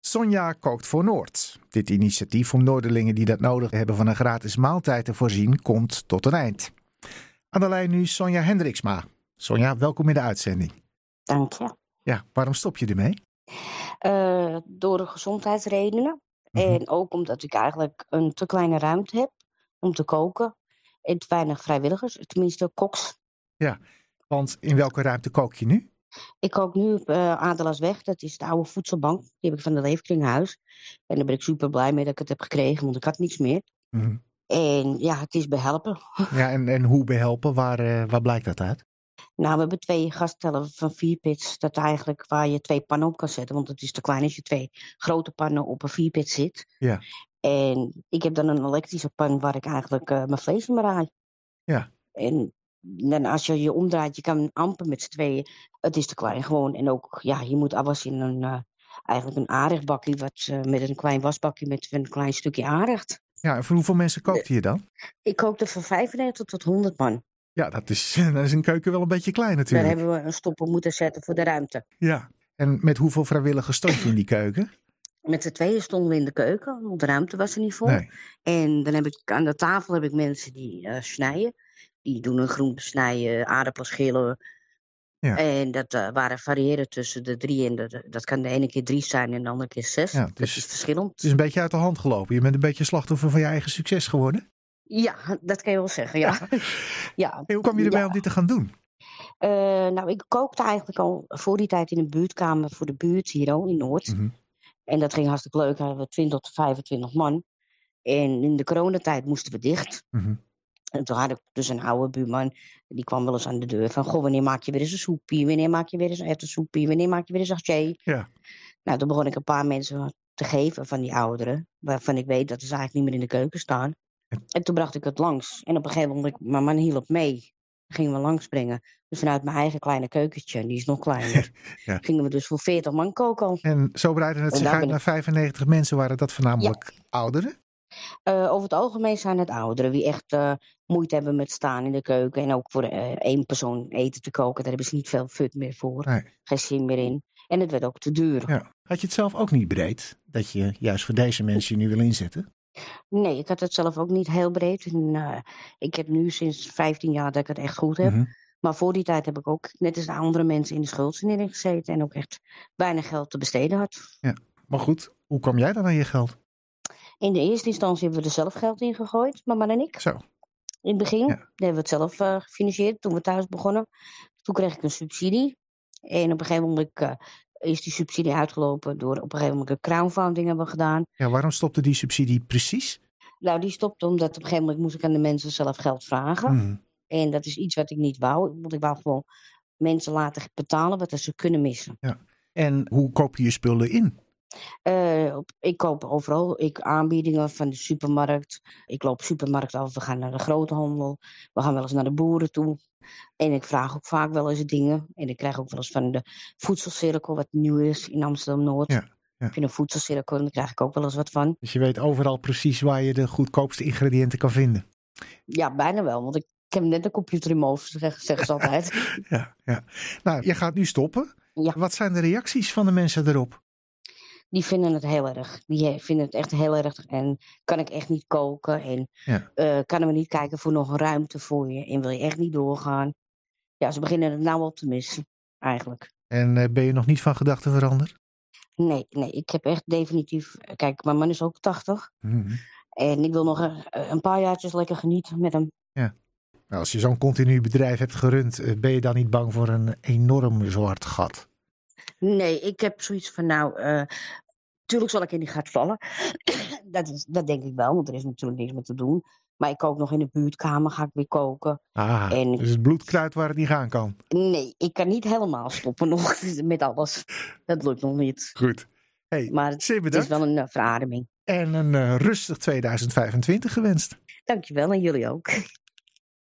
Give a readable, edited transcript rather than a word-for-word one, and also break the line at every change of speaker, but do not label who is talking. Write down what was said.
Sonja kookt voor Noord. Dit initiatief om Noorderlingen die dat nodig hebben van een gratis maaltijd te voorzien, komt tot een eind. Aan de lijn nu Sonja Hendriksma. Sonja, welkom in de uitzending.
Dank je.
Ja, waarom stop je ermee?
Door de gezondheidsredenen. En ook omdat ik eigenlijk een te kleine ruimte heb om te koken. En te weinig vrijwilligers, tenminste koks.
Ja, want in welke ruimte kook je nu?
Ik kook nu op Adelasweg, dat is de oude voedselbank. Die heb ik van de Leefkringhuis. En daar ben ik super blij mee dat ik het heb gekregen, want ik had niets meer.
Mm-hmm.
En ja, het is behelpen.
Ja, en hoe behelpen? Waar blijkt dat uit?
Nou, we hebben 2 gaststellen van 4 pits. Dat eigenlijk waar je 2 pannen op kan zetten. Want het is te klein als je 2 grote pannen op een 4-pit zit.
Ja.
En ik heb dan een elektrische pan waar ik eigenlijk mijn vlees in raai.
Ja.
En dan als je je omdraait, je kan amper met z'n tweeën. Het is te klein gewoon. En ook, ja, je moet alles in eigenlijk een aardachtbakje. Met een klein wasbakje met een klein stukje aardacht.
Ja, en voor hoeveel mensen kookt je dan?
Ik kookte van 95 tot 100 man.
Ja, dat is een keuken wel een beetje klein natuurlijk.
Daar hebben we een stopper moeten zetten voor de ruimte.
Ja, en met hoeveel vrijwilligers stond je in die keuken?
Met z'n tweeën stonden we in de keuken, want de ruimte was er niet vol.
Nee.
En dan heb ik aan de tafel mensen die snijden. Die doen een groente snijden, aardappelen schillen.
Ja.
En dat waren variëren tussen de 3 en dat kan de ene keer 3 zijn en de andere keer 6.
Ja,
dat is verschillend.
Het is een beetje uit de hand gelopen. Je bent een beetje slachtoffer van je eigen succes geworden.
Ja, dat kan je wel zeggen, ja. Ja.
Hey, hoe kwam je erbij om dit te gaan doen?
Nou, ik kookte eigenlijk al voor die tijd in een buurtkamer voor de buurt hier in Noord.
Mm-hmm.
En dat ging hartstikke leuk. Hadden we 20 tot 25 man. En in de coronatijd moesten we dicht.
Mm-hmm.
En toen had ik dus een oude buurman. Die kwam wel eens aan de deur van... Goh, wanneer maak je weer eens een soepie? Wanneer maak je weer eens een ettensoepie? Wanneer maak je weer eens een haché?
Ja.
Nou, toen begon ik een paar mensen te geven van die ouderen. Waarvan ik weet dat ze eigenlijk niet meer in de keuken staan. En toen bracht ik het langs. En op een gegeven moment, mijn man hielp mee. Gingen we langsbrengen. Dus vanuit mijn eigen kleine keukentje, die is nog kleiner.
Ja.
Gingen we dus voor 40 man koken al.
En zo breidde het zich uit naar 95 mensen. Waren dat voornamelijk ouderen?
Over het algemeen zijn het ouderen die echt moeite hebben met staan in de keuken. En ook voor 1 persoon eten te koken, daar hebben ze niet veel fut meer voor.
Nee.
Geen zin meer in. En het werd ook te duur.
Ja. Had je het zelf ook niet breed? Dat je juist voor deze mensen je nu wil inzetten?
Nee, ik had het zelf ook niet heel breed. En, ik heb nu sinds 15 jaar dat ik het echt goed heb.
Mm-hmm.
Maar voor die tijd heb ik ook, net als de andere mensen, in de schuldsanering gezeten. En ook echt weinig geld te besteden had.
Ja. Maar goed, hoe kwam jij dan aan je geld?
In de eerste instantie hebben we er zelf geld in gegooid, mama en ik.
Zo.
In het begin.
Ja.
Dan hebben we het zelf gefinancierd toen we thuis begonnen. Toen kreeg ik een subsidie. En op een gegeven moment is die subsidie uitgelopen door op een gegeven moment een crowdfunding hebben we gedaan.
Ja, waarom stopte die subsidie precies?
Nou, die stopte omdat op een gegeven moment moest ik aan de mensen zelf geld vragen.
Mm-hmm.
En dat is iets wat ik niet wou. Want ik wou gewoon mensen laten betalen wat ze kunnen missen.
Ja. En hoe koop je je spullen in?
Ik koop overal. Aanbiedingen van de supermarkt. Ik loop supermarkt af. We gaan naar de groothandel. We gaan wel eens naar de boeren toe. En ik vraag ook vaak wel eens dingen. En ik krijg ook wel eens van de voedselcirkel, wat nieuw is in Amsterdam-Noord.
Ja.
Heb je een voedselcirkel en daar krijg ik ook wel eens wat van.
Dus je weet overal precies waar je de goedkoopste ingrediënten kan vinden.
Ja, bijna wel. Want ik heb net een computer in mijn hoofd, zeggen ze altijd.
Ja. Nou, je gaat nu stoppen.
Ja.
Wat zijn de reacties van de mensen erop?
Die vinden het heel erg. Die vinden het echt heel erg. En kan ik echt niet koken. En kan we niet kijken voor nog een ruimte voor je. En wil je echt niet doorgaan. Ja, ze beginnen het nou op te missen. Eigenlijk.
En ben je nog niet van gedachten veranderd?
Nee. Ik heb echt definitief... Kijk, mijn man is ook 80.
Mm-hmm.
En ik wil nog een paar jaartjes lekker genieten met hem.
Ja. Nou, als je zo'n continu bedrijf hebt gerund, ben je dan niet bang voor een enorm zwart gat?
Nee, ik heb zoiets van tuurlijk zal ik in die gat vallen. dat denk ik wel, want er is natuurlijk niks meer te doen. Maar ik kook nog in de buurtkamer, ga ik weer koken.
Dus het bloedkruid waar het niet gaan kan.
Nee, ik kan niet helemaal stoppen nog met alles. Dat lukt nog niet.
Goed. Hey,
maar het is wel een verademing.
En een rustig 2025 gewenst.
Dankjewel en jullie ook.